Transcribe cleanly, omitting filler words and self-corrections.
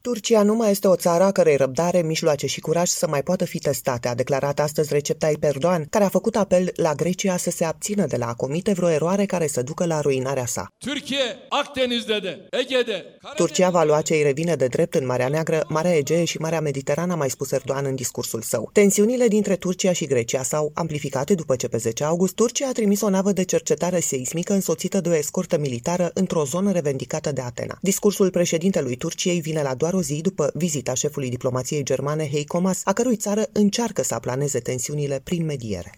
Turcia nu mai este o țară a cărei răbdare, mijloace și curaj să mai poată fi testate, a declarat astăzi Recep Tayyip Erdogan, care a făcut apel la Grecia să se abțină de la a comite vreo eroare care să ducă la ruinarea sa. Turcia va lua ce îi revine de drept în Marea Neagră, Marea Egee și Marea Mediterană, a mai spus Erdogan în discursul său. Tensiunile dintre Turcia și Grecia s-au amplificate după ce pe 10 august Turcia a trimis o navă de cercetare seismică însoțită de o escortă militară într-o zonă revendicată de Atena. Discursul președintelui Turciei vine la doar o zi după vizita șefului diplomației germane Heiko Maas, a cărui țară încearcă să aplaneze tensiunile prin mediere.